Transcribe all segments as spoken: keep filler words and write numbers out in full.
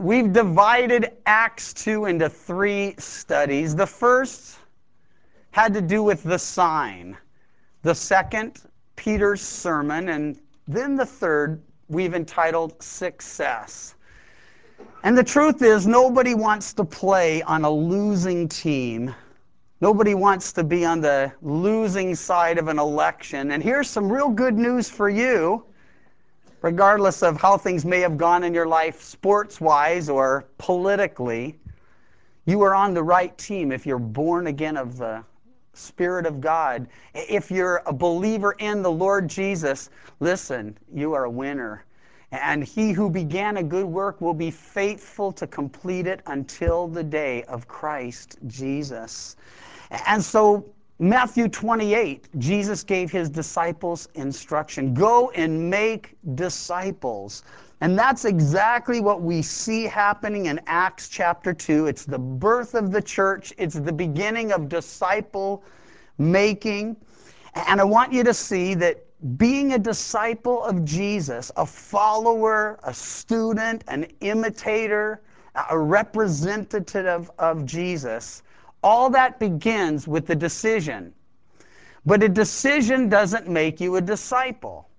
We've divided Acts two into three studies. The first had to do with the sign. The second, Peter's sermon. And then the third, we've entitled Success. And the truth is, nobody wants to play on a losing team. Nobody wants to be on the losing side of an election. And here's some real good news for you. Regardless of how things may have gone in your life sports-wise or politically, you are on the right team if you're born again of the Spirit of God. If you're a believer in the Lord Jesus, listen, you are a winner. And he who began a good work will be faithful to complete it until the day of Christ Jesus. And so Matthew twenty-eight, Jesus gave his disciples instruction. Go and make disciples. And that's exactly what we see happening in Acts chapter two. It's the birth of the church. It's the beginning of disciple making. And I want you to see that being a disciple of Jesus, a follower, a student, an imitator, a representative of Jesus, all that begins with the decision. But a decision doesn't make you a disciple.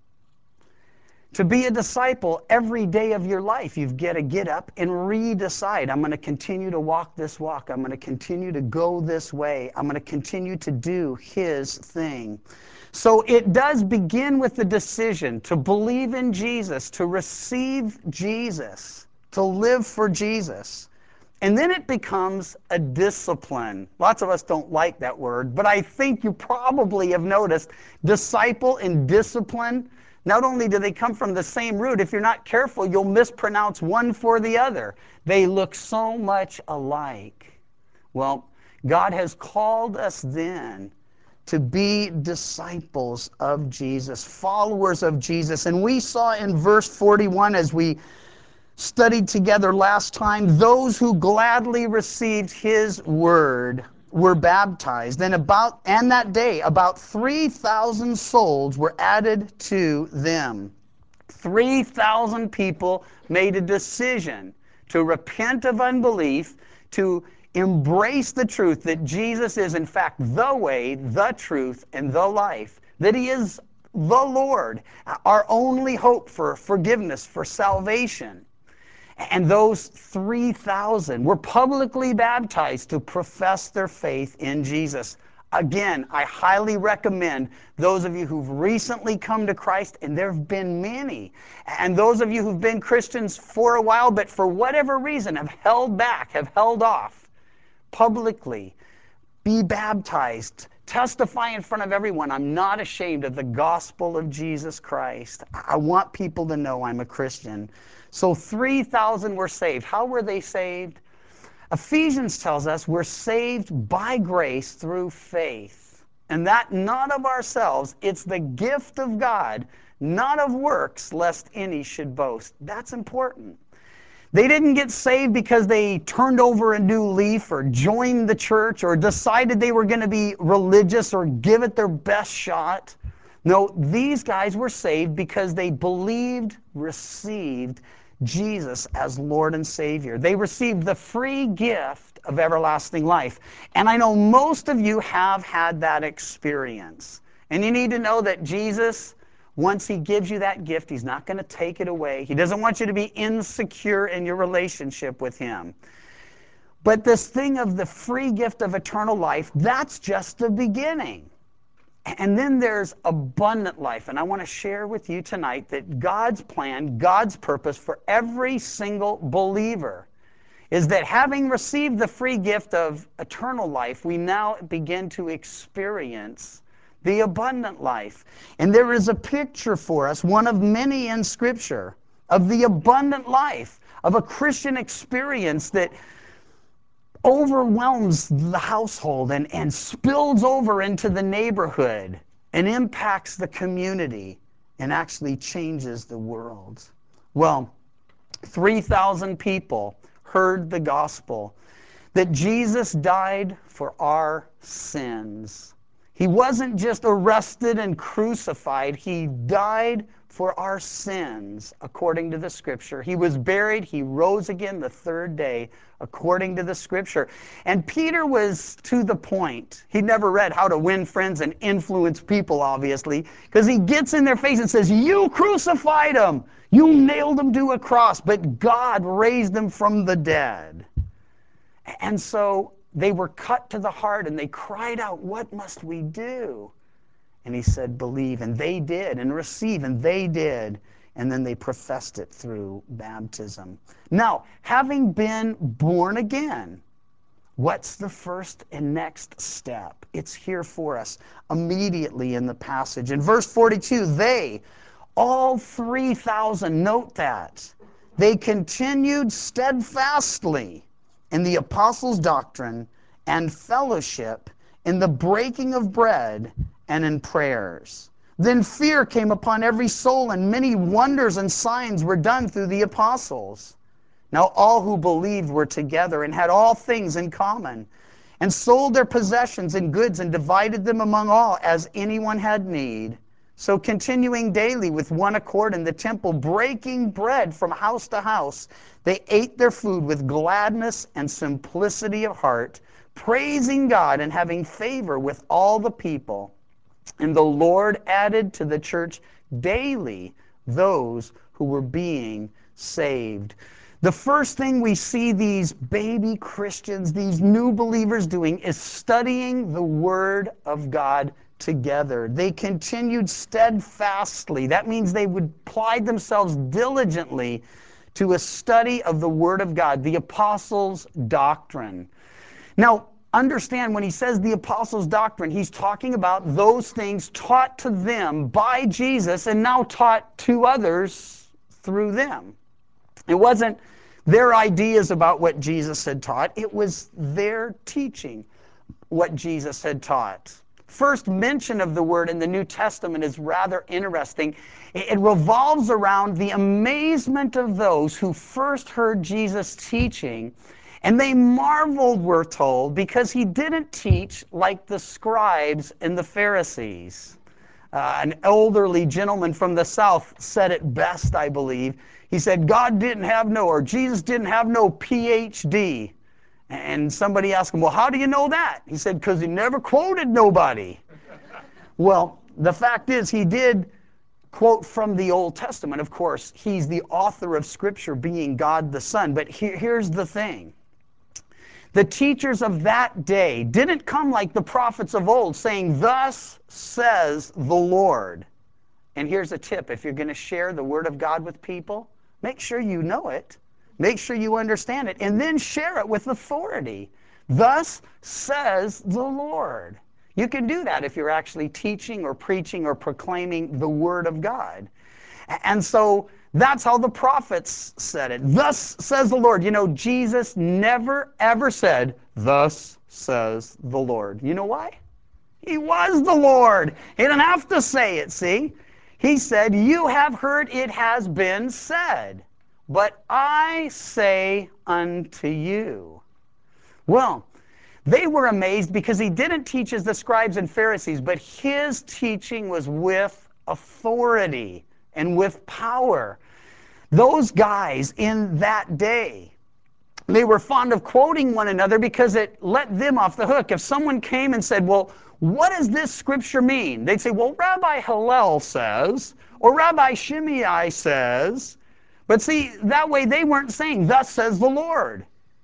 To be a disciple, every day of your life, you've got to get up and redecide. I'm going to continue to walk this walk. I'm going to continue to go this way. I'm going to continue to do his thing. So it does begin with the decision to believe in Jesus, to receive Jesus, to live for Jesus. And then it becomes a discipline. Lots of us don't like that word, but I think you probably have noticed disciple and discipline, not only do they come from the same root, if you're not careful, you'll mispronounce one for the other. They look so much alike. Well, God has called us then to be disciples of Jesus, followers of Jesus. And we saw in verse forty-one as we studied together last time, those who gladly received his word were baptized. And about and that day, about three thousand souls were added to them. three thousand people made a decision to repent of unbelief, to embrace the truth that Jesus is in fact the way, the truth, and the life, that he is the Lord, our only hope for forgiveness, for salvation. And those three thousand were publicly baptized to profess their faith in Jesus. Again, I highly recommend those of you who've recently come to Christ, and there have been many, and those of you who've been Christians for a while, but for whatever reason have held back, have held off, publicly be baptized. Testify in front of everyone, I'm not ashamed of the gospel of Jesus Christ. I want people to know I'm a Christian. So three thousand were saved. How were they saved? Ephesians tells us we're saved by grace through faith. And that not of ourselves, it's the gift of God, not of works, lest any should boast. That's important. They didn't get saved because they turned over a new leaf or joined the church or decided they were going to be religious or give it their best shot. No, these guys were saved because they believed, received Jesus as Lord and Savior. They received the free gift of everlasting life. And I know most of you have had that experience. And you need to know that Jesus, once he gives you that gift, he's not going to take it away. He doesn't want you to be insecure in your relationship with him. But this thing of the free gift of eternal life, that's just the beginning. And then there's abundant life. And I want to share with you tonight that God's plan, God's purpose for every single believer is that having received the free gift of eternal life, we now begin to experience the abundant life. And there is a picture for us, one of many in Scripture, of the abundant life, of a Christian experience that overwhelms the household and, and spills over into the neighborhood and impacts the community and actually changes the world. Well, three thousand people heard the gospel that Jesus died for our sins. He wasn't just arrested and crucified. He died for our sins, according to the Scripture. He was buried. He rose again the third day, according to the Scripture. And Peter was to the point. He never read How to Win Friends and Influence People, obviously, because he gets in their face and says, you crucified him. You nailed him to a cross, but God raised him from the dead. And so they were cut to the heart and they cried out, what must we do? And he said, believe. And they did. And receive. And they did. And then they professed it through baptism. Now, having been born again, what's the first and next step? It's here for us immediately in the passage. In verse forty-two, they, all three thousand, note that, they continued steadfastly in the apostles' doctrine and fellowship, in the breaking of bread and in prayers. Then fear came upon every soul, and many wonders and signs were done through the apostles. Now all who believed were together and had all things in common, and sold their possessions and goods and divided them among all as anyone had need. So continuing daily with one accord in the temple, breaking bread from house to house, they ate their food with gladness and simplicity of heart, praising God and having favor with all the people. And the Lord added to the church daily those who were being saved. The first thing we see these baby Christians, these new believers doing, is studying the Word of God together. They continued steadfastly. That means they would apply themselves diligently to a study of the Word of God, the apostles' doctrine. Now, understand when he says the apostles' doctrine, he's talking about those things taught to them by Jesus and now taught to others through them. It wasn't their ideas about what Jesus had taught. It was their teaching what Jesus had taught. First mention of the word in the New Testament is rather interesting. It revolves around the amazement of those who first heard Jesus teaching, and they marveled, we're told, because he didn't teach like the scribes and the Pharisees. Uh, an elderly gentleman from the South said it best, I believe. He said, God didn't have no, or Jesus didn't have no P H D. And somebody asked him, well, how do you know that? He said, because he never quoted nobody. Well, the fact is, he did quote from the Old Testament. Of course, he's the author of Scripture, being God the Son. But he, here's the thing. The teachers of that day didn't come like the prophets of old, saying, thus says the Lord. And here's a tip. If you're going to share the Word of God with people, make sure you know it. Make sure you understand it. And then share it with authority. Thus says the Lord. You can do that if you're actually teaching or preaching or proclaiming the Word of God. And so that's how the prophets said it. Thus says the Lord. You know, Jesus never, ever said, thus says the Lord. You know why? He was the Lord. He didn't have to say it, see? He said, you have heard it has been said, but I say unto you. Well, they were amazed because he didn't teach as the scribes and Pharisees, but his teaching was with authority and with power. Those guys in that day, they were fond of quoting one another because it let them off the hook. If someone came and said, well, what does this scripture mean? They'd say, well, Rabbi Hillel says, or Rabbi Shimei says. But see, that way they weren't saying, thus says the Lord.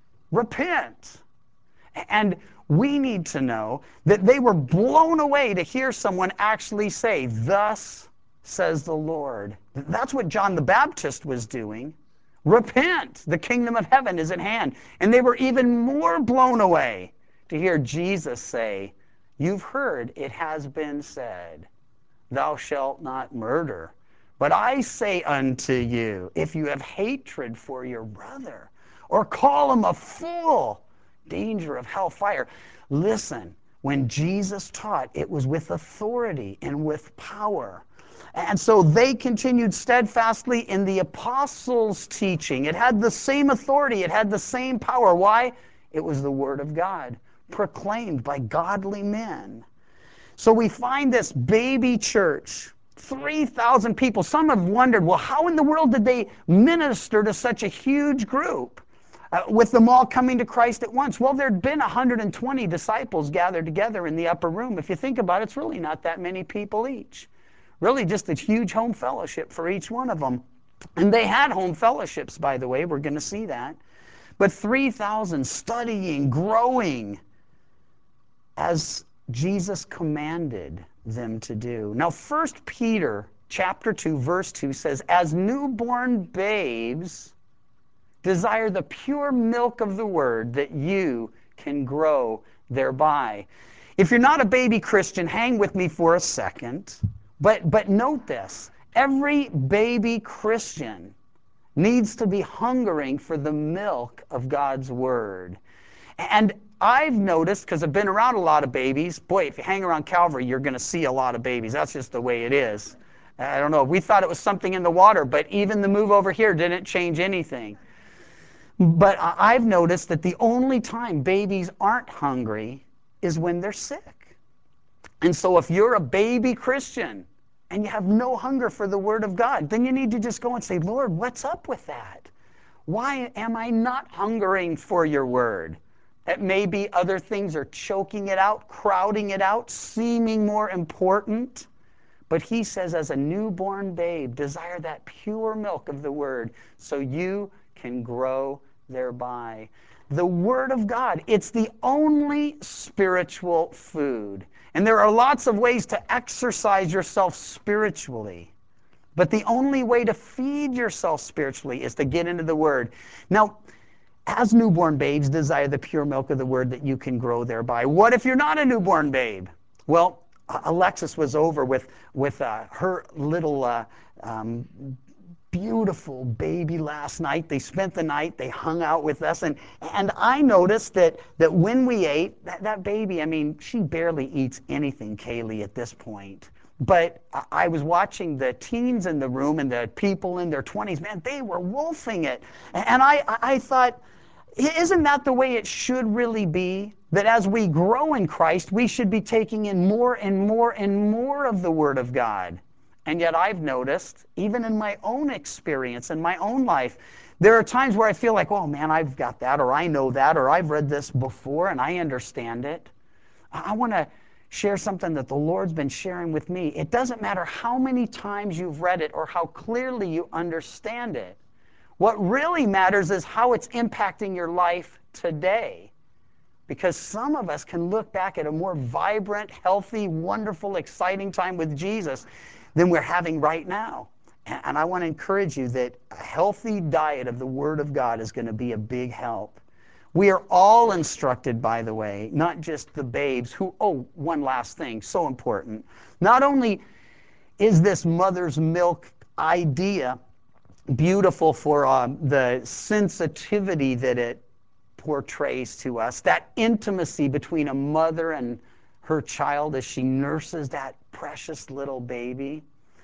Repent. And we need to know that they were blown away to hear someone actually say, thus says the Lord. That's what John the Baptist was doing. Repent, the kingdom of heaven is at hand. And they were even more blown away to hear Jesus say, you've heard it has been said, thou shalt not murder. But I say unto you, if you have hatred for your brother, or call him a fool, danger of hellfire. Listen, when Jesus taught, it was with authority and with power. And so they continued steadfastly in the apostles' teaching. It had the same authority. It had the same power. Why? It was the Word of God, proclaimed by godly men. So we find this baby church, three thousand people. Some have wondered, well, how in the world did they minister to such a huge group uh, with them all coming to Christ at once? Well, there'd been one hundred twenty disciples gathered together in the upper room. If you think about it, it's really not that many people each. Really just a huge home fellowship for each one of them. And they had home fellowships, by the way. We're going to see that. But three thousand studying, growing, as Jesus commanded them to do. Now, First Peter chapter two, verse two says, as newborn babes, desire the pure milk of the word that you can grow thereby. If you're not a baby Christian, hang with me for a second. But, but note this. Every baby Christian needs to be hungering for the milk of God's word. And I've noticed, because I've been around a lot of babies, boy, if you hang around Calvary, you're going to see a lot of babies. That's just the way it is. I don't know. We thought it was something in the water, but even the move over here didn't change anything. But I've noticed that the only time babies aren't hungry is when they're sick. And so if you're a baby Christian and you have no hunger for the Word of God, then you need to just go and say, Lord, what's up with that? Why am I not hungering for your Word? It may be other things are choking it out, crowding it out, seeming more important. But he says, as a newborn babe, desire that pure milk of the Word so you can grow thereby. The Word of God, it's the only spiritual food. And there are lots of ways to exercise yourself spiritually. But the only way to feed yourself spiritually is to get into the Word. Now, as newborn babes, desire the pure milk of the Word that you can grow thereby. What if you're not a newborn babe? Well, Alexis was over with, with uh, her little uh, um, beautiful baby last night. They spent the night. They hung out with us. And, and I noticed that, that when we ate, that, that baby, I mean, she barely eats anything, Kaylee, at this point. But I was watching the teens in the room and the people in their twenties. Man, they were wolfing it. And I, I thought, isn't that the way it should really be? That as we grow in Christ, we should be taking in more and more and more of the Word of God. And yet I've noticed, even in my own experience, in my own life, there are times where I feel like, oh man, I've got that, or I know that, or I've read this before and I understand it. I want to share something that the Lord's been sharing with me. It doesn't matter how many times you've read it or how clearly you understand it. What really matters is how it's impacting your life today. Because some of us can look back at a more vibrant, healthy, wonderful, exciting time with Jesus than we're having right now. And I want to encourage you that a healthy diet of the Word of God is going to be a big help. We are all instructed, by the way, not just the babes who, oh, one last thing, so important. Not only is this mother's milk idea beautiful for um, the sensitivity that it portrays to us, that intimacy between a mother and her child as she nurses that precious little baby.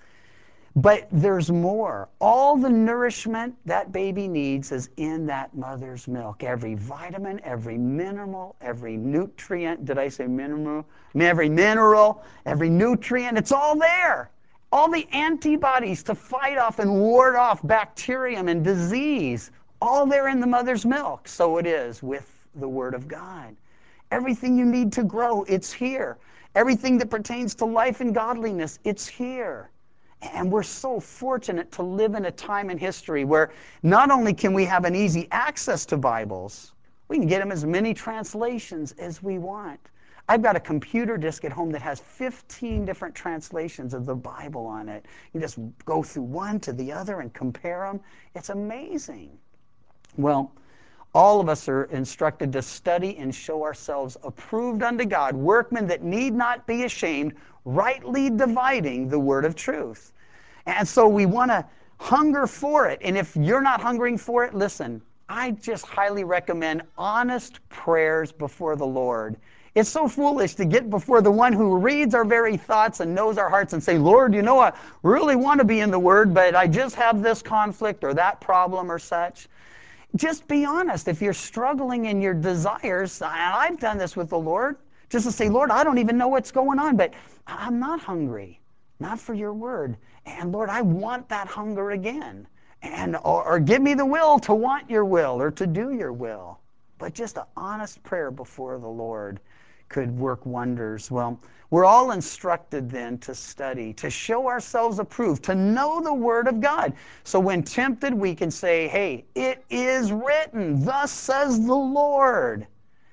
But there's more. All the nourishment that baby needs is in that mother's milk. Every vitamin, every mineral, every nutrient. Did I say mineral? I mean, every mineral, every nutrient, it's all there. All the antibodies to fight off and ward off bacterium and disease, all there in the mother's milk. So it is with the Word of God. Everything you need to grow, it's here. Everything that pertains to life and godliness, it's here. And we're so fortunate to live in a time in history where not only can we have an easy access to Bibles, we can get them as many translations as we want. I've got a computer disk at home that has fifteen different translations of the Bible on it. You just go through one to the other and compare them. It's amazing. Well, all of us are instructed to study and show ourselves approved unto God, workmen that need not be ashamed, rightly dividing the word of truth. And so we want to hunger for it. And if you're not hungering for it, listen, I just highly recommend honest prayers before the Lord. It's so foolish to get before the one who reads our very thoughts and knows our hearts and say, Lord, you know, I really want to be in the Word, but I just have this conflict or that problem or such. Just be honest. If you're struggling in your desires, and I've done this with the Lord, Just to say, Lord, I don't even know what's going on, but I'm not hungry, not for your word. And Lord, I want that hunger again. And or, or give me the will to want your will or to do your will. But just an honest prayer before the Lord could work wonders. Well, we're all instructed then to study, to show ourselves approved, to know the Word of God. So when tempted, we can say, hey, it is written, thus says the Lord.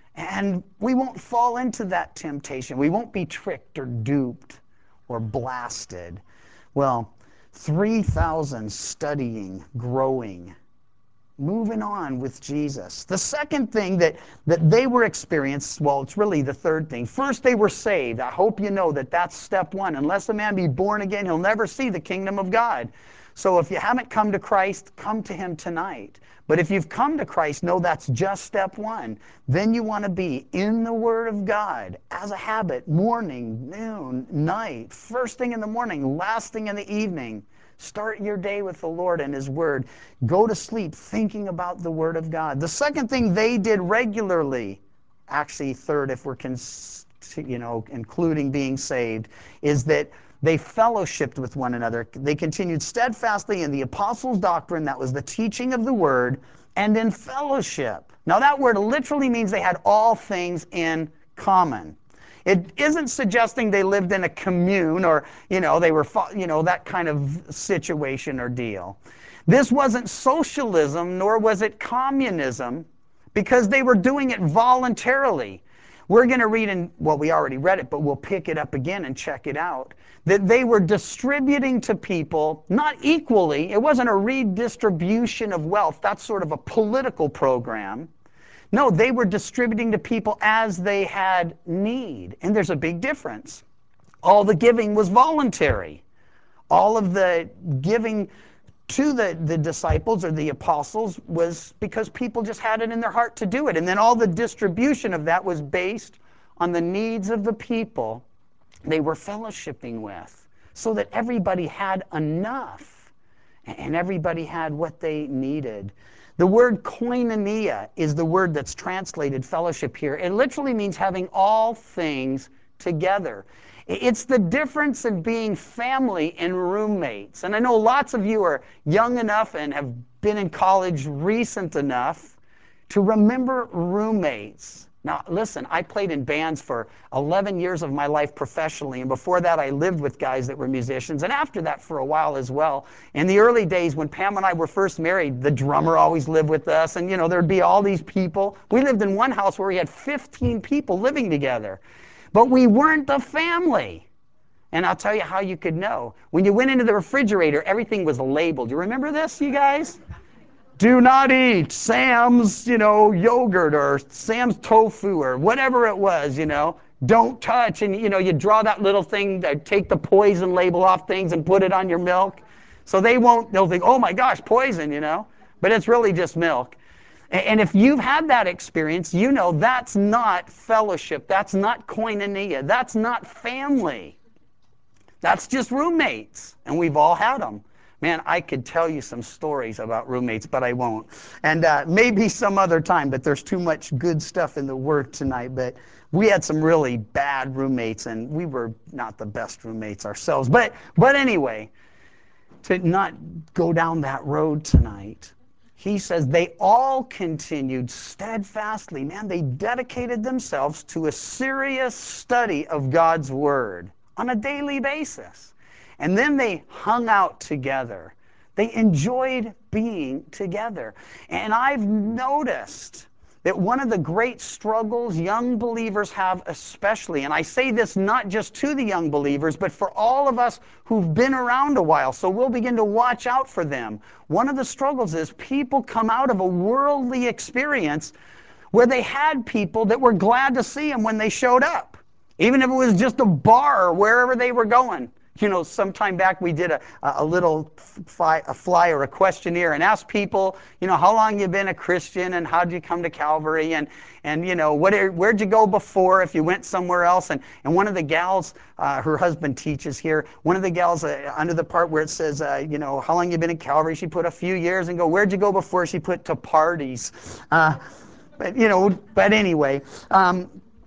And we won't fall into that temptation. We won't be tricked or duped or blasted. Well, three thousand studying, growing, moving on with Jesus. The second thing that, that they were experienced, well, it's really the third thing. First, they were saved. I hope you know that that's step one. Unless a man be born again, he'll never see the kingdom of God. So if you haven't come to Christ, come to him tonight. But if you've come to Christ, know that's just step one. Then you want to be in the Word of God as a habit, morning, noon, night, first thing in the morning, last thing in the evening. Start your day with the Lord and His Word. Go to sleep thinking about the Word of God. The second thing they did regularly, actually third if we're cons- you know, including being saved, is that they fellowshiped with one another. They continued steadfastly in the apostles' doctrine, that was the teaching of the Word, and in fellowship. Now that word literally means they had all things in common. It isn't suggesting they lived in a commune or, you know, they were, you know, that kind of situation or deal. This wasn't socialism, nor was it communism, because they were doing it voluntarily. We're going to read in, well, we already read it, but we'll pick it up again and check it out, that they were distributing to people, not equally. It wasn't a redistribution of wealth. That's sort of a political program. No, they were distributing to people as they had need. And there's a big difference. All the giving was voluntary. All of the giving to the, the disciples or the apostles was because people just had it in their heart to do it. And then all the distribution of that was based on the needs of the people they were fellowshipping with, so that everybody had enough and everybody had what they needed. The word koinonia is the word that's translated fellowship here. It literally means having all things together. It's the difference in being family and roommates. And I know lots of you are young enough and have been in college recent enough to remember roommates. Now, listen, I played in bands for eleven years of my life professionally, and before that I lived with guys that were musicians, and after that for a while as well. In the early days when Pam and I were first married, the drummer always lived with us, and you know, there'd be all these people. We lived in one house where we had fifteen people living together, but we weren't a family. And I'll tell you how you could know. When you went into the refrigerator, everything was labeled. You remember this, you guys? Do not eat Sam's, you know, yogurt or Sam's tofu or whatever it was, you know. Don't touch. And, you know, you draw that little thing, to take the poison label off things and put it on your milk. So they won't, they'll think, oh my gosh, poison, you know. But it's really just milk. And if you've had that experience, you know that's not fellowship. That's not koinonia. That's not family. That's just roommates. And we've all had them. Man, I could tell you some stories about roommates, but I won't. And uh, maybe some other time, but there's too much good stuff in the Word tonight. But we had some really bad roommates, and we were not the best roommates ourselves. But, but anyway, to not go down that road tonight, he says they all continued steadfastly. Man, they dedicated themselves to a serious study of God's Word on a daily basis. And then they hung out together. They enjoyed being together. And I've noticed that one of the great struggles young believers have especially, and I say this not just to the young believers, but for all of us who've been around a while, so we'll begin to watch out for them. One of the struggles is people come out of a worldly experience where they had people that were glad to see them when they showed up, even if it was just a bar or wherever they were going. You know, sometime back we did a, a little fly, a flyer, a questionnaire, and asked people, you know, how long you been a Christian and how did you come to Calvary, and, and you know, what, where'd you go before if you went somewhere else? And, and one of the gals, uh, her husband teaches here, one of the gals uh, under the part where it says, uh, you know, how long you been in Calvary, she put a few years, and go, where'd you go before? She put to parties. Uh, but, you know, but anyway. Um,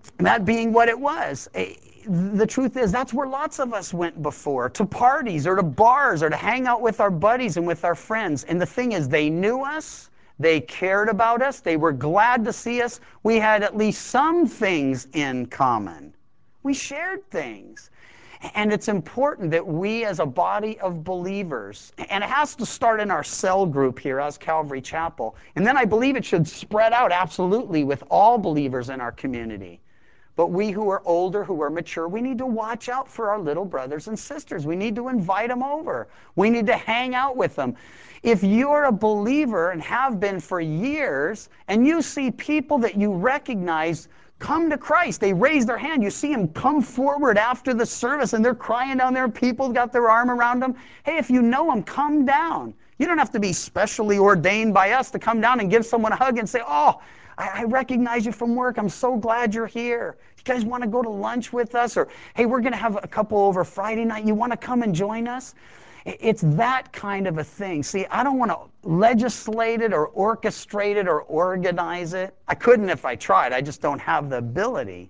That being what it was. The truth is, that's where lots of us went before, to parties or to bars or to hang out with our buddies and with our friends. And the thing is, they knew us, they cared about us, they were glad to see us. We had at least some things in common. We shared things. And it's important that we as a body of believers, and it has to start in our cell group here as Calvary Chapel, and then I believe it should spread out absolutely with all believers in our community. But we who are older, who are mature, we need to watch out for our little brothers and sisters. We need to invite them over. We need to hang out with them. If you're a believer and have been for years, and you see people that you recognize come to Christ, they raise their hand, you see them come forward after the service and they're crying down there, people got their arm around them. Hey, if you know them, come down. You don't have to be specially ordained by us to come down and give someone a hug and say, oh, I recognize you from work. I'm so glad you're here. You guys want to go to lunch with us? Or, hey, we're going to have a couple over Friday night. You want to come and join us? It's that kind of a thing. See, I don't want to legislate it or orchestrate it or organize it. I couldn't if I tried. I just don't have the ability.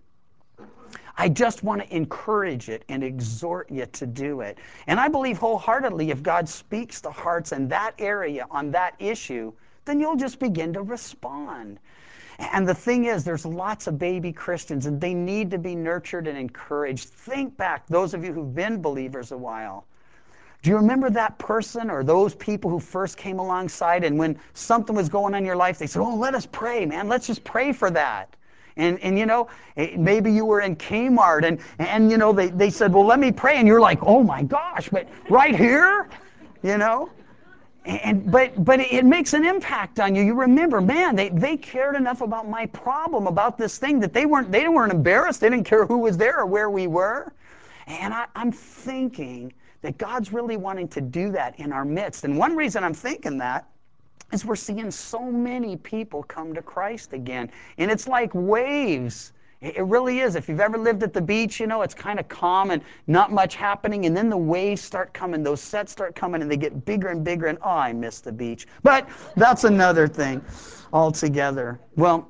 I just want to encourage it and exhort you to do it. And I believe wholeheartedly if God speaks to hearts in that area on that issue, then you'll just begin to respond. And the thing is, there's lots of baby Christians, and they need to be nurtured and encouraged. Think back, those of you who've been believers a while. Do you remember that person or those people who first came alongside, and when something was going on in your life, they said, oh, let us pray, man. Let's just pray for that. And, and you know, maybe you were in Kmart, and, and you know, they, they said, well, let me pray. And you're like, oh, my gosh, but right here? You know? And, but but it makes an impact on you. You remember, man, they, they cared enough about my problem, about this thing, that they weren't they weren't embarrassed. They didn't care who was there or where we were. And I, I'm thinking that God's really wanting to do that in our midst. And one reason I'm thinking that is we're seeing so many people come to Christ again. And it's like waves. It really is. If you've ever lived at the beach, you know, it's kind of calm and not much happening. And then the waves start coming. Those sets start coming and they get bigger and bigger. And, oh, I miss the beach. But that's another thing altogether. Well,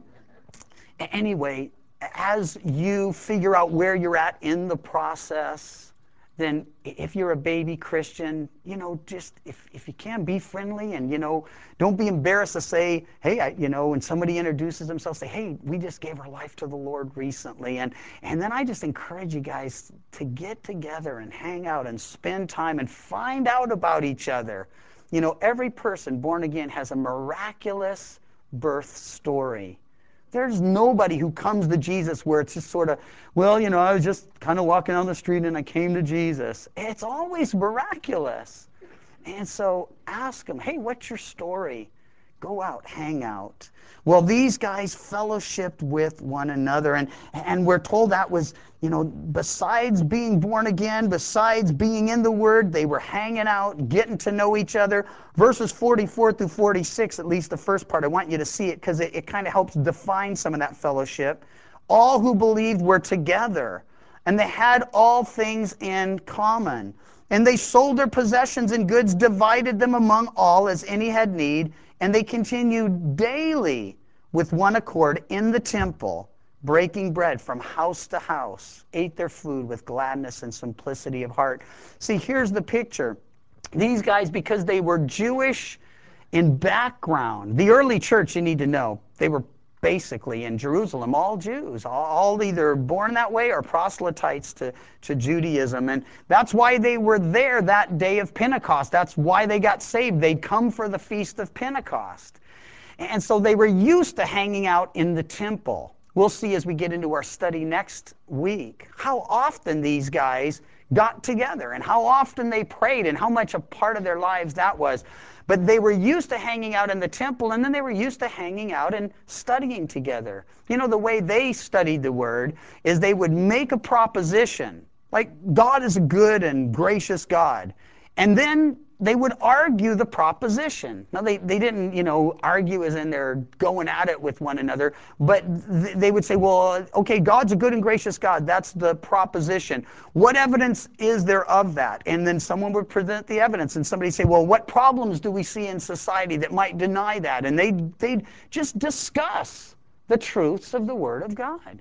anyway, as you figure out where you're at in the process, then if you're a baby Christian, you know, just if, if you can, be friendly and, you know, don't be embarrassed to say, hey, I, you know, when somebody introduces themselves, say, hey, we just gave our life to the Lord recently. And, and then I just encourage you guys to get together and hang out and spend time and find out about each other. You know, every person born again has a miraculous birth story. There's nobody who comes to Jesus where it's just sort of, well, you know, I was just kind of walking down the street and I came to Jesus. It's always miraculous. And so ask them, hey, what's your story? Go out, hang out. Well, these guys fellowshipped with one another, and, and we're told that was, you know, besides being born again, besides being in the Word, they were hanging out, getting to know each other. Verses forty-four through forty-six, at least the first part, I want you to see it because it, it kind of helps define some of that fellowship. All who believed were together, and they had all things in common. And they sold their possessions and goods, divided them among all as any had need, and they continued daily with one accord in the temple, breaking bread from house to house, ate their food with gladness and simplicity of heart. See, here's the picture. These guys, because they were Jewish in background, the early church, you need to know, they were basically in Jerusalem, all Jews, all either born that way or proselytes to, to Judaism. And that's why they were there that day of Pentecost. That's why they got saved. They'd come for the Feast of Pentecost. And so they were used to hanging out in the temple. We'll see as we get into our study next week how often these guys got together and how often they prayed and how much a part of their lives that was. But they were used to hanging out in the temple, and then they were used to hanging out and studying together. You know, the way they studied the Word is they would make a proposition, like God is a good and gracious God. And then they would argue the proposition. Now, they, they didn't, you know, argue as in they're going at it with one another, but th they would say, well, okay, God's a good and gracious God. That's the proposition. What evidence is there of that? And then someone would present the evidence, and somebody say, well, what problems do we see in society that might deny that? And they'd, they'd just discuss the truths of the Word of God.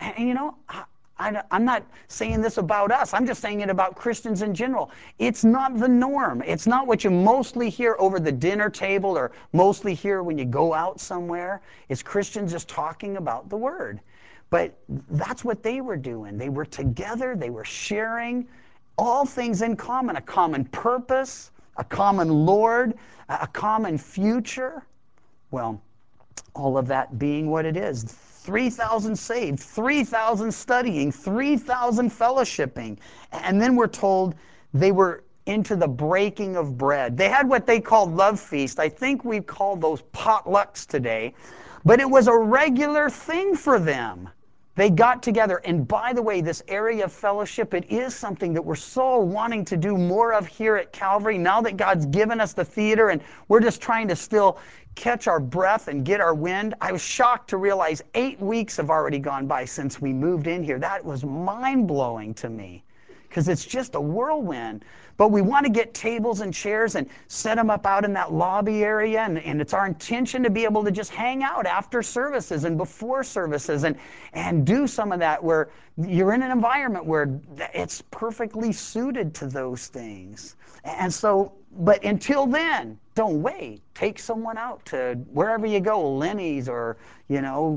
And you know, I, I, I'm not saying this about us. I'm just saying it about Christians in general. It's not the norm. It's not what you mostly hear over the dinner table or mostly hear when you go out somewhere. It's Christians just talking about the Word. But that's what they were doing. They were together. They were sharing all things in common, a common purpose, a common Lord, a common future. Well, all of that being what it is. three thousand saved, three thousand studying, three thousand fellowshipping. And then we're told they were into the breaking of bread. They had what they called love feast. I think we call those potlucks today. But it was a regular thing for them. They got together. And by the way, this area of fellowship, it is something that we're so wanting to do more of here at Calvary. Now that God's given us the theater and we're just trying to still catch our breath and get our wind. I was shocked to realize eight weeks have already gone by since we moved in here. That was mind-blowing to me because it's just a whirlwind. But we want to get tables and chairs and set them up out in that lobby area. And, and it's our intention to be able to just hang out after services and before services and, and do some of that where you're in an environment where it's perfectly suited to those things. And so, but until then, don't wait. Take someone out to wherever you go, Lenny's or, you know,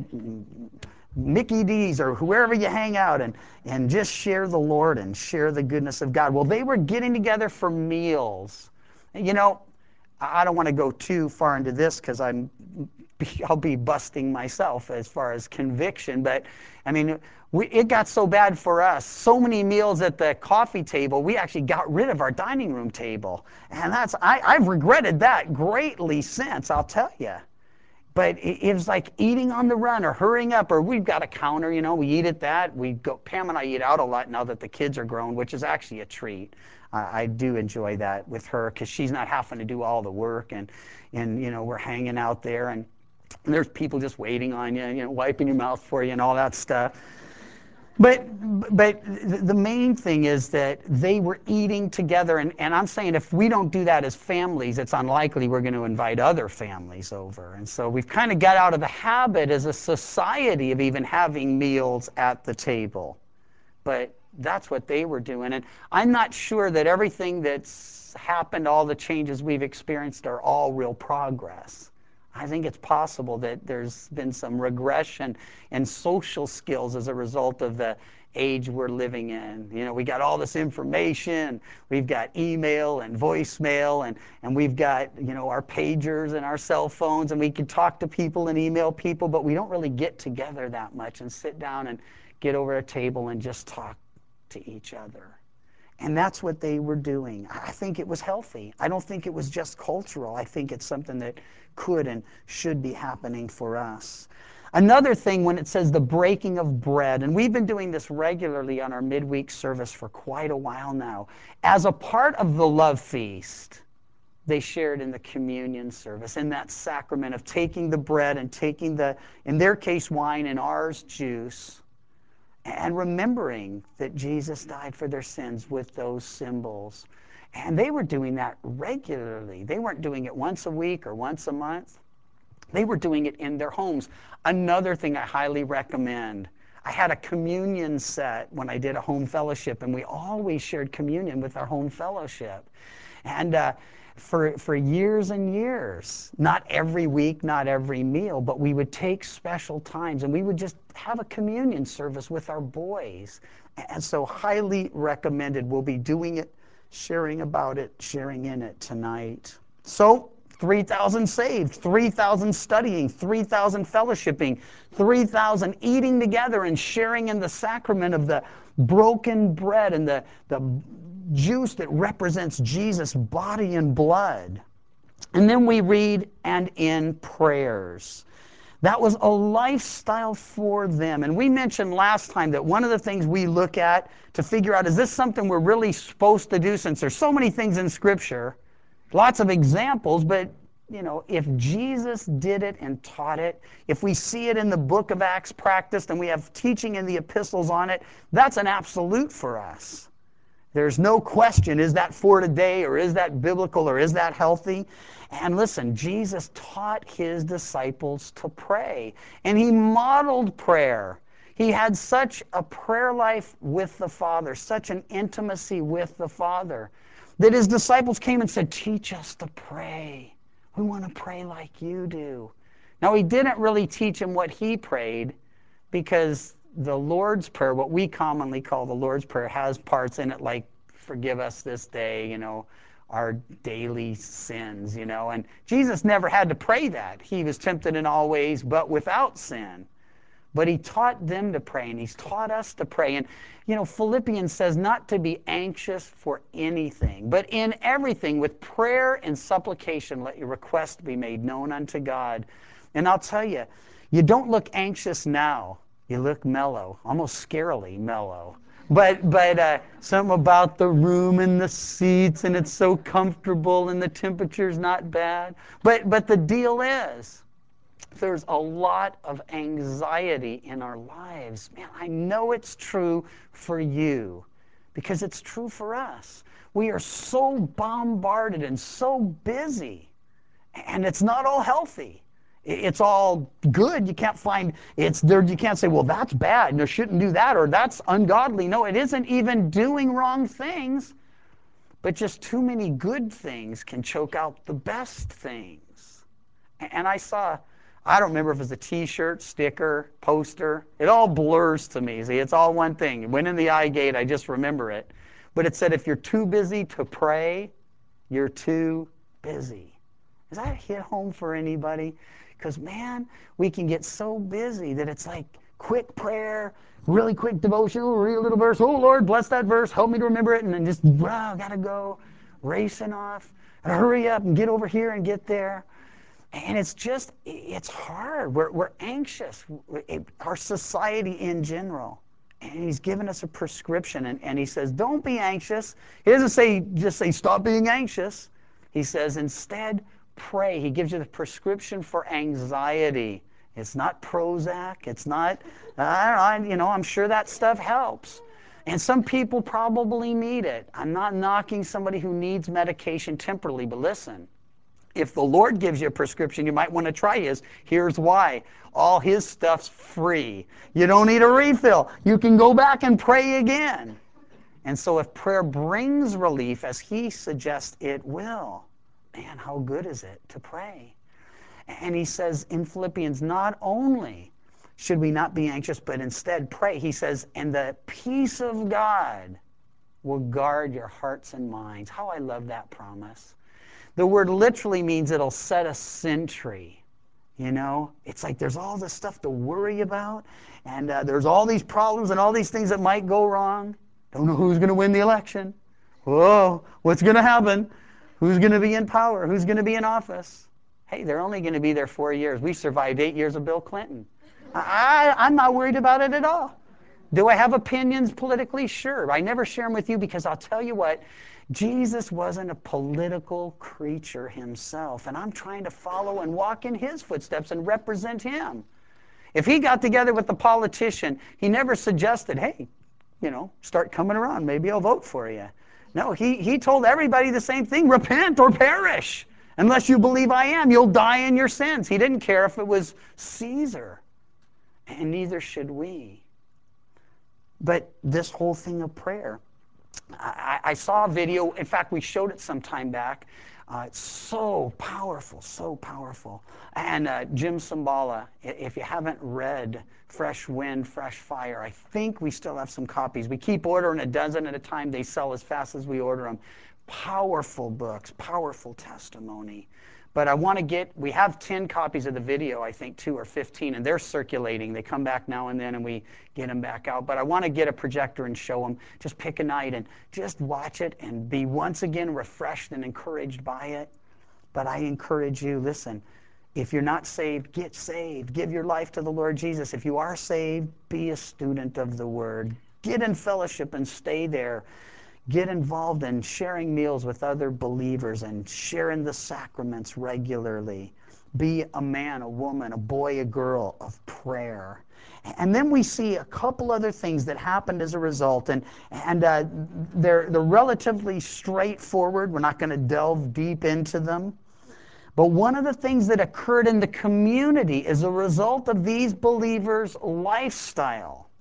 Mickey D's or wherever you hang out and, and just share the Lord and share the goodness of God. Well, they were getting together for meals. You know, I don't want to go too far into this because I'm I'll be busting myself as far as conviction, but I mean, we, it got so bad for us. So many meals at the coffee table, we actually got rid of our dining room table. And that's, I, I've regretted that greatly since, I'll tell you. But it, it was like eating on the run or hurrying up, or we've got a counter, you know, we eat at that. We go, Pam and I eat out a lot now that the kids are grown, which is actually a treat. Uh, I do enjoy that with her because she's not having to do all the work, and, and you know, we're hanging out there, and, and there's people just waiting on you, you know, wiping your mouth for you and all that stuff. But, but the main thing is that they were eating together, and, and I'm saying if we don't do that as families, it's unlikely we're going to invite other families over. And so we've kind of got out of the habit as a society of even having meals at the table. But that's what they were doing. And I'm not sure that everything that's happened, all the changes we've experienced, are all real progress. I think it's possible that there's been some regression in social skills as a result of the age we're living in. You know, we got all this information, we've got email and voicemail, and, and we've got, you know, our pagers and our cell phones, and we can talk to people and email people, but we don't really get together that much and sit down and get over a table and just talk to each other. And that's what they were doing. I think it was healthy. I don't think it was just cultural. I think it's something that could and should be happening for us. Another thing, when it says the breaking of bread, and we've been doing this regularly on our midweek service for quite a while now, as a part of the love feast, they shared in the communion service, in that sacrament of taking the bread and taking the, in their case, wine, and ours, juice, and remembering that Jesus died for their sins with those symbols. And they were doing that regularly. They weren't doing it once a week or once a month. They were doing it in their homes. Another thing I highly recommend. I had a communion set when I did a home fellowship, and we always shared communion with our home fellowship. And uh, for, for years and years, not every week, not every meal, but we would take special times and we would just have a communion service with our boys. And so highly recommended. We'll be doing it, sharing about it, sharing in it tonight. So three thousand saved, three thousand studying, three thousand fellowshipping, three thousand eating together and sharing in the sacrament of the broken bread and the, the juice that represents Jesus' body and blood. And then we read, and in prayers. That was a lifestyle for them. And we mentioned last time that one of the things we look at to figure out, is this something we're really supposed to do, since there's so many things in Scripture, lots of examples, but you know, if Jesus did it and taught it, if we see it in the book of Acts practiced and we have teaching in the epistles on it, that's an absolute for us. There's no question, is that for today, or is that biblical, or is that healthy? And listen, Jesus taught his disciples to pray, and he modeled prayer. He had such a prayer life with the Father, such an intimacy with the Father, that his disciples came and said, teach us to pray. We want to pray like you do. Now, he didn't really teach them what he prayed, because the Lord's Prayer, what we commonly call the Lord's Prayer, has parts in it like, forgive us this day, you know, our daily sins, you know. And Jesus never had to pray that. He was tempted in all ways, but without sin. But he taught them to pray, and he's taught us to pray. And, you know, Philippians says not to be anxious for anything, but in everything, with prayer and supplication, let your request be made known unto God. And I'll tell you, you don't look anxious now. You look mellow, almost scarily mellow. But but uh, something about the room and the seats, and it's so comfortable, and the temperature's not bad. But but the deal is, there's a lot of anxiety in our lives. Man, I know it's true for you, because it's true for us. We are so bombarded and so busy, and it's not all healthy. It's all good. You can't find, it's there. You can't say, well, that's bad. You shouldn't do that, or that's ungodly. No, it isn't even doing wrong things, but just too many good things can choke out the best things. And I saw, I don't remember if it was a T-shirt, sticker, poster. It all blurs to me. See, it's all one thing. It went in the eye gate. I just remember it. But it said, if you're too busy to pray, you're too busy. Does that hit home for anybody? Because, man, we can get so busy that it's like quick prayer, really quick devotional, read a little verse. Oh, Lord, bless that verse. Help me to remember it. And then just, wow, got to go racing off. Hurry up and get over here and get there. And it's just, it's hard. We're, we're anxious. It, our society in general. And he's given us a prescription. And, and he says, don't be anxious. He doesn't say, just say, stop being anxious. He says, instead, pray. He gives you the prescription for anxiety. It's not Prozac. It's not, I don't know, you know, I'm sure that stuff helps. And some people probably need it. I'm not knocking somebody who needs medication temporarily, but listen, if the Lord gives you a prescription, you might want to try his. Here's why. All his stuff's free. You don't need a refill. You can go back and pray again. And so if prayer brings relief, as he suggests it will, man, how good is it to pray? And he says in Philippians, not only should we not be anxious, but instead pray. He says, and the peace of God will guard your hearts and minds. How I love that promise. The word literally means it'll set a sentry. You know, it's like there's all this stuff to worry about, and uh, there's all these problems and all these things that might go wrong. Don't know who's going to win the election. Whoa, what's going to happen? Who's going to be in power? Who's going to be in office? Hey, they're only going to be there four years. We survived eight years of Bill Clinton. I, I'm not worried about it at all. Do I have opinions politically? Sure. I never share them with you, because I'll tell you what, Jesus wasn't a political creature himself, and I'm trying to follow and walk in his footsteps and represent him. If he got together with the politician, he never suggested, hey, you know, start coming around. Maybe I'll vote for you. No, he, he told everybody the same thing. Repent or perish. Unless you believe I am, you'll die in your sins. He didn't care if it was Caesar. And neither should we. But this whole thing of prayer, I, I saw a video. In fact, we showed it some time back. Uh, it's so powerful, so powerful. And uh, Jim Cymbala, if you haven't read Fresh Wind, Fresh Fire, I think we still have some copies. We keep ordering a dozen at a time. They sell as fast as we order them. Powerful books, powerful testimony. But I want to get, we have ten copies of the video, I think two or fifteen, and they're circulating. They come back now and then, and we get them back out. But I want to get a projector and show them. Just pick a night and just watch it and be once again refreshed and encouraged by it. But I encourage you, listen, if you're not saved, get saved. Give your life to the Lord Jesus. If you are saved, be a student of the Word. Get in fellowship and stay there. Get involved in sharing meals with other believers and sharing the sacraments regularly. Be a man, a woman, a boy, a girl of prayer. And then we see a couple other things that happened as a result, and, and uh, they're, they're relatively straightforward. We're not going to delve deep into them. But one of the things that occurred in the community as a result of these believers' lifestyle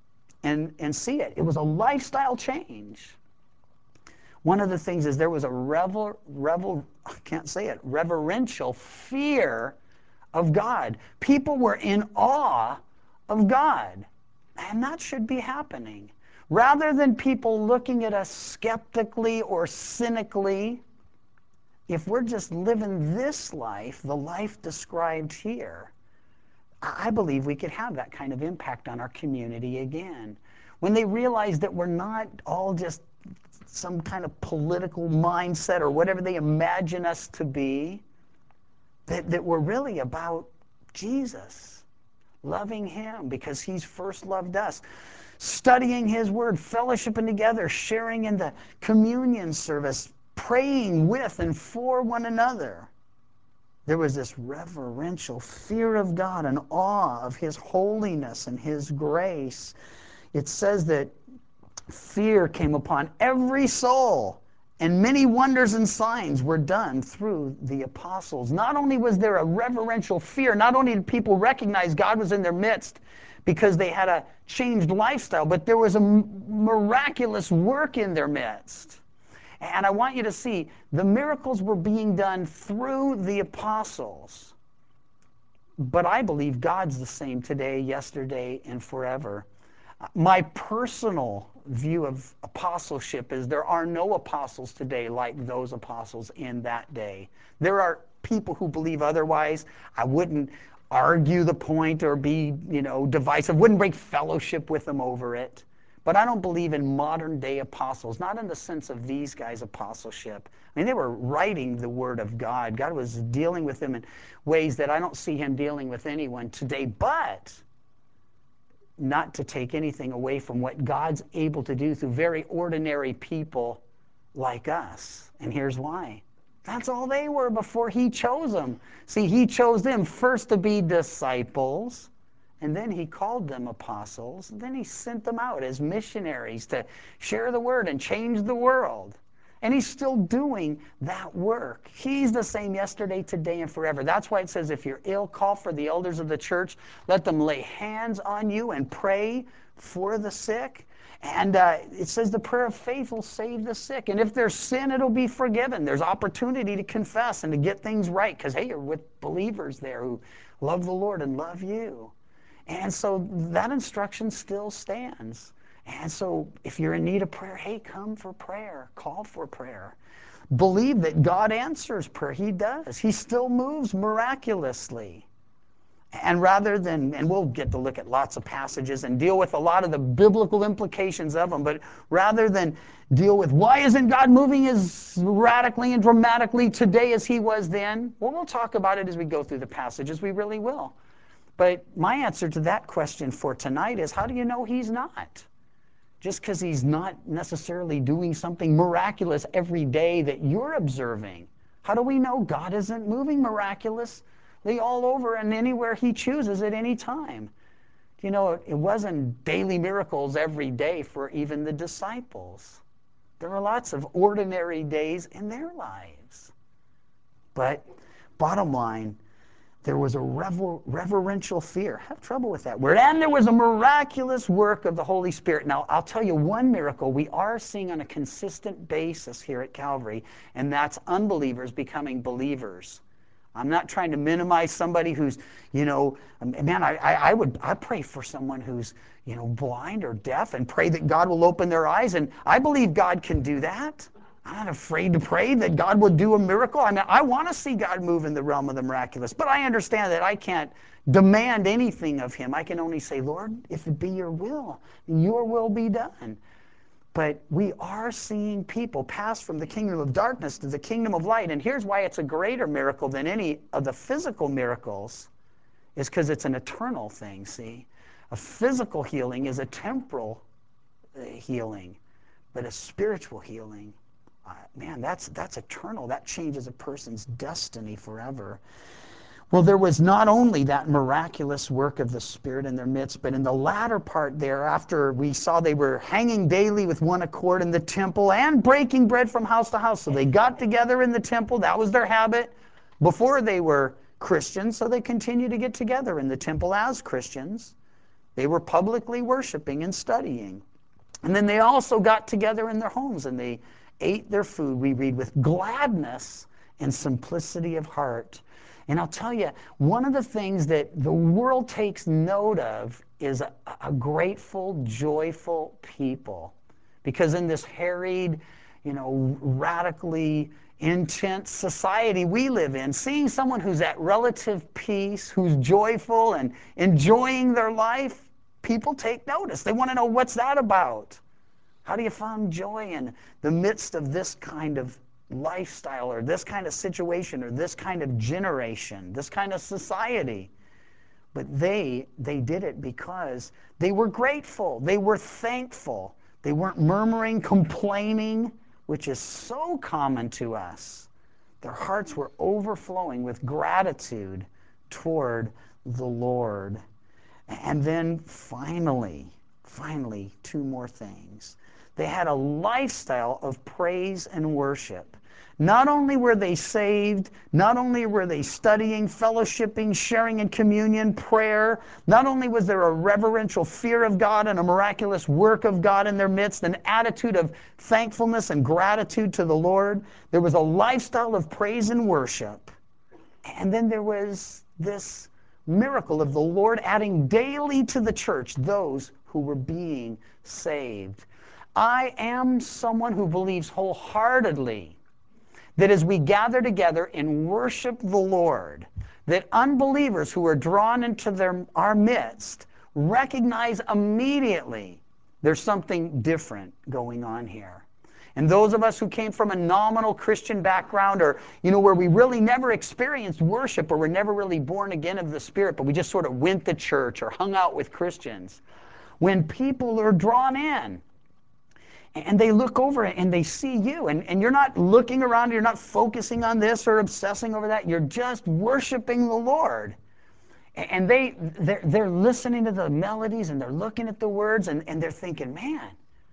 and, and see it. It was a lifestyle change. One of the things is there was a revel, revel, I can't say it, reverential fear of God. People were in awe of God. And that should be happening. Rather than people looking at us skeptically or cynically, if we're just living this life, the life described here, I believe we could have that kind of impact on our community again. When they realize that we're not all just some kind of political mindset or whatever they imagine us to be, that, that we're really about Jesus, loving Him because He's first loved us, studying His Word, fellowshipping together, sharing in the communion service, praying with and for one another. There was this reverential fear of God and awe of His holiness and His grace. It says that fear came upon every soul, and many wonders and signs were done through the apostles. Not only was there a reverential fear, not only did people recognize God was in their midst because they had a changed lifestyle, but there was a miraculous work in their midst. And I want you to see, the miracles were being done through the apostles. But I believe God's the same today, yesterday, and forever. My personal view of apostleship is there are no apostles today like those apostles in that day. There are people who believe otherwise. I wouldn't argue the point or be, you know, divisive. Wouldn't break fellowship with them over it. But I don't believe in modern day apostles, not in the sense of these guys' apostleship. I mean, they were writing the Word of God. God was dealing with them in ways that I don't see Him dealing with anyone today. But not to take anything away from what God's able to do through very ordinary people like us. And here's why. That's all they were before He chose them. See, He chose them first to be disciples, and then He called them apostles, and then He sent them out as missionaries to share the Word and change the world. And He's still doing that work. He's the same yesterday, today, and forever. That's why it says, if you're ill, call for the elders of the church. Let them lay hands on you and pray for the sick. And uh, it says the prayer of faith will save the sick. And if there's sin, it'll be forgiven. There's opportunity to confess and to get things right. Because, hey, you're with believers there who love the Lord and love you. And so that instruction still stands. And so if you're in need of prayer, hey, come for prayer. Call for prayer. Believe that God answers prayer. He does. He still moves miraculously. And rather than, and we'll get to look at lots of passages and deal with a lot of the biblical implications of them, but rather than deal with why isn't God moving as radically and dramatically today as He was then, well, we'll talk about it as we go through the passages. We really will. But my answer to that question for tonight is, how do you know He's not? Just because He's not necessarily doing something miraculous every day that you're observing. How do we know God isn't moving miraculously all over and anywhere He chooses at any time? You know, it wasn't daily miracles every day for even the disciples. There were lots of ordinary days in their lives. But bottom line, there was a rever reverential fear. I have trouble with that word. And there was a miraculous work of the Holy Spirit. Now, I'll tell you one miracle we are seeing on a consistent basis here at Calvary, and that's unbelievers becoming believers. I'm not trying to minimize somebody who's, you know, man, I, I, I would I pray for someone who's, you know, blind or deaf and pray that God will open their eyes. And I believe God can do that. I'm not afraid to pray that God will do a miracle. I mean, I want to see God move in the realm of the miraculous, but I understand that I can't demand anything of Him. I can only say, Lord, if it be your will, your will be done. But we are seeing people pass from the kingdom of darkness to the kingdom of light. And here's why it's a greater miracle than any of the physical miracles, is because it's an eternal thing, see? A physical healing is a temporal healing, but a spiritual healing, Uh, man, that's, that's eternal. That changes a person's destiny forever. Well, there was not only that miraculous work of the Spirit in their midst, but in the latter part there, after we saw they were hanging daily with one accord in the temple and breaking bread from house to house. So they got together in the temple. That was their habit before they were Christians. So they continue to get together in the temple as Christians. They were publicly worshiping and studying. And then they also got together in their homes and they ate their food, we read, with gladness and simplicity of heart. And I'll tell you, one of the things that the world takes note of is a, a grateful, joyful people. Because in this harried, you know, radically intense society we live in, seeing someone who's at relative peace, who's joyful and enjoying their life, people take notice. They want to know, what's that about? How do you find joy in the midst of this kind of lifestyle or this kind of situation or this kind of generation, this kind of society? But they, they did it because they were grateful. They were thankful. They weren't murmuring, complaining, which is so common to us. Their hearts were overflowing with gratitude toward the Lord. And then finally, finally, two more things. They had a lifestyle of praise and worship. Not only were they saved, not only were they studying, fellowshipping, sharing in communion, prayer, not only was there a reverential fear of God and a miraculous work of God in their midst, an attitude of thankfulness and gratitude to the Lord, there was a lifestyle of praise and worship. And then there was this miracle of the Lord adding daily to the church those who were being saved. I am someone who believes wholeheartedly that as we gather together and worship the Lord, that unbelievers who are drawn into their, our midst recognize immediately there's something different going on here. And those of us who came from a nominal Christian background, or, you know, where we really never experienced worship, or were never really born again of the Spirit, but we just sort of went to church or hung out with Christians, when people are drawn in, and they look over and they see you, and, and you're not looking around, you're not focusing on this or obsessing over that, you're just worshiping the Lord. And they, they're, they're listening to the melodies and they're looking at the words and, and they're thinking, man,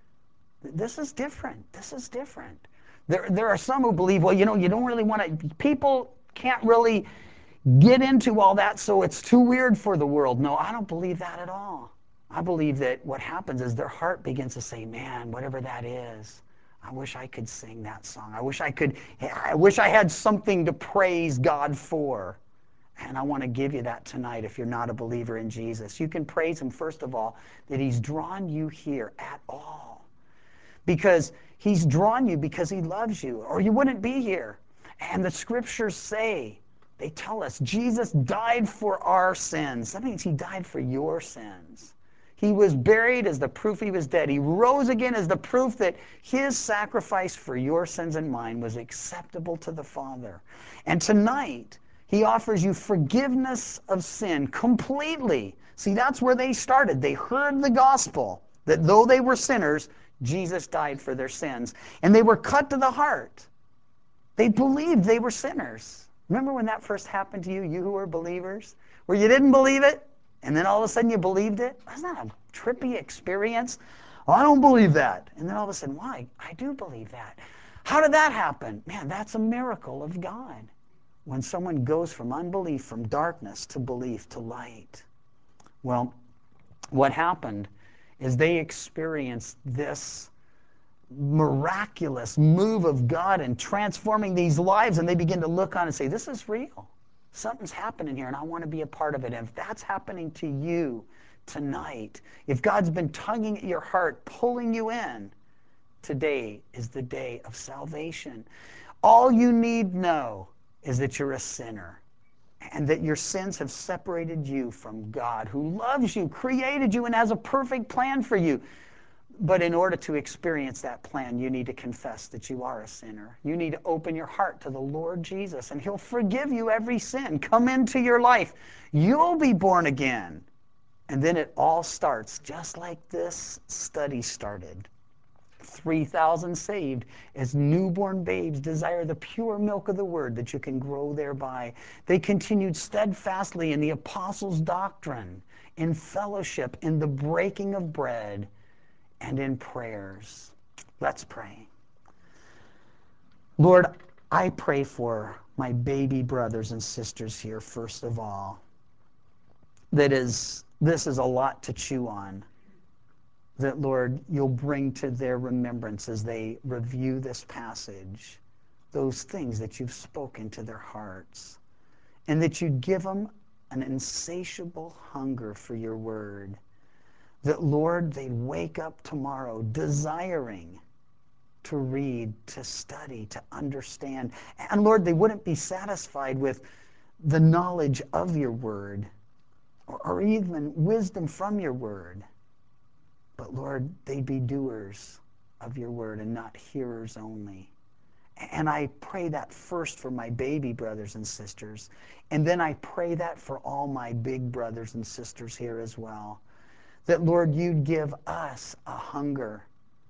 this is different, this is different. There, there are some who believe, well, you know, you don't really want to, people can't really get into all that, so it's too weird for the world. No, I don't believe that at all. I believe that what happens is their heart begins to say, man, whatever that is, I wish I could sing that song. I wish I could, I wish I had something to praise God for. And I want to give you that tonight if you're not a believer in Jesus. You can praise Him, first of all, that He's drawn you here at all. Because He's drawn you because He loves you, or you wouldn't be here. And the Scriptures say, they tell us, Jesus died for our sins. That means He died for your sins. He was buried as the proof He was dead. He rose again as the proof that His sacrifice for your sins and mine was acceptable to the Father. And tonight, He offers you forgiveness of sin completely. See, that's where they started. They heard the gospel, that though they were sinners, Jesus died for their sins. And they were cut to the heart. They believed they were sinners. Remember when that first happened to you, you who were believers? Where you didn't believe it, and then all of a sudden you believed it? Wasn't that a trippy experience? Oh, I don't believe that. And then all of a sudden, why? I do believe that. How did that happen? Man, that's a miracle of God. When someone goes from unbelief, from darkness to belief to light. Well, what happened is they experienced this miraculous move of God in transforming these lives, and they begin to look on and say, this is real. Something's happening here and I want to be a part of it. And if that's happening to you tonight, if God's been tugging at your heart, pulling you in, today is the day of salvation. All you need know is that you're a sinner and that your sins have separated you from God, who loves you, created you, and has a perfect plan for you. But in order to experience that plan, you need to confess that you are a sinner. You need to open your heart to the Lord Jesus, and He'll forgive you every sin. Come into your life. You'll be born again. And then it all starts just like this study started. three thousand saved as newborn babes desire the pure milk of the Word that you can grow thereby. They continued steadfastly in the apostles' doctrine, in fellowship, in the breaking of bread, and in prayers. Let's pray. Lord, I pray for my baby brothers and sisters here, first of all. that is, this is a lot to chew on, that, Lord, you'll bring to their remembrance as they review this passage, those things that you've spoken to their hearts, and that you'd give them an insatiable hunger for your word, that, Lord, they'd wake up tomorrow desiring to read, to study, to understand. And, Lord, they wouldn't be satisfied with the knowledge of your word or, or even wisdom from your word. But, Lord, they'd be doers of your word and not hearers only. And I pray that first for my baby brothers and sisters. And then I pray that for all my big brothers and sisters here as well. That, Lord, you'd give us a hunger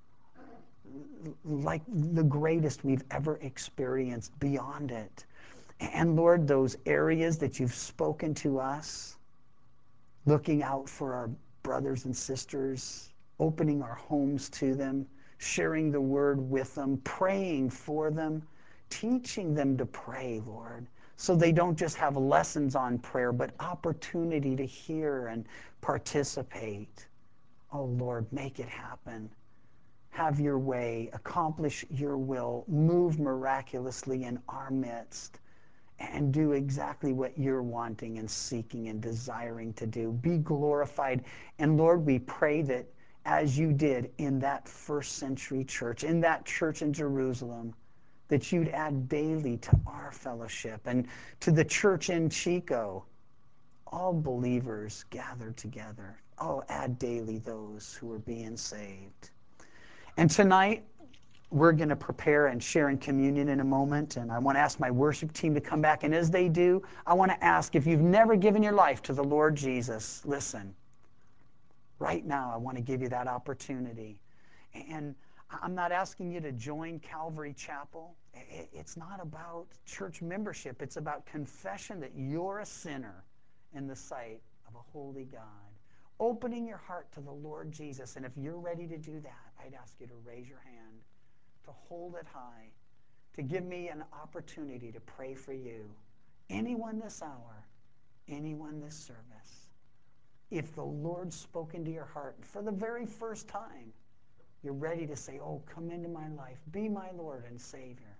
like the greatest we've ever experienced, beyond it. And, Lord, those areas that you've spoken to us, looking out for our brothers and sisters, opening our homes to them, sharing the word with them, praying for them, teaching them to pray, Lord, so they don't just have lessons on prayer, but opportunity to hear and participate. Oh, Lord, make it happen. Have your way, accomplish your will, move miraculously in our midst, and do exactly what you're wanting and seeking and desiring to do. Be glorified. And Lord, we pray that as you did in that first century church, in that church in Jerusalem, that you'd add daily to our fellowship and to the church in Chico, all believers gathered together. Oh, add daily those who are being saved. And tonight, we're going to prepare and share in communion in a moment, and I want to ask my worship team to come back. And as they do, I want to ask, if you've never given your life to the Lord Jesus, listen, right now I want to give you that opportunity. And I'm not asking you to join Calvary Chapel. It's not about church membership. It's about confession that you're a sinner in the sight of a holy God. Opening your heart to the Lord Jesus. And if you're ready to do that, I'd ask you to raise your hand, to hold it high, to give me an opportunity to pray for you. Anyone this hour, anyone this service. If the Lord's spoken to your heart for the very first time, you're ready to say, oh, come into my life. Be my Lord and Savior.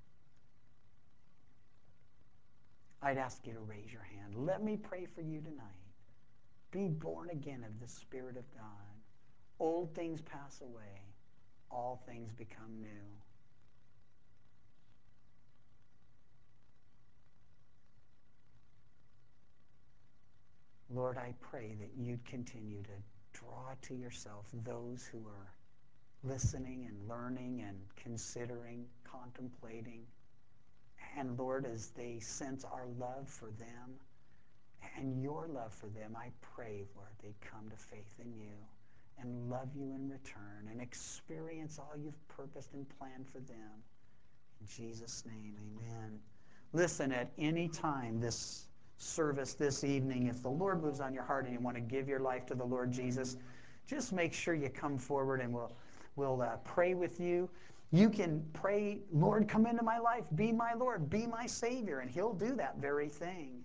I'd ask you to raise your hand. Let me pray for you tonight. Be born again of the Spirit of God. Old things pass away. All things become new. Lord, I pray that you'd continue to draw to yourself those who are listening and learning and considering, contemplating. And Lord, as they sense our love for them and your love for them, I pray, Lord, they'd come to faith in you and love you in return and experience all you've purposed and planned for them. In Jesus' name, amen. Listen, at any time this service this evening, if the Lord moves on your heart and you want to give your life to the Lord Jesus, just make sure you come forward and we'll, we'll uh, pray with you. You can pray, Lord, come into my life, be my Lord, be my Savior, and he'll do that very thing.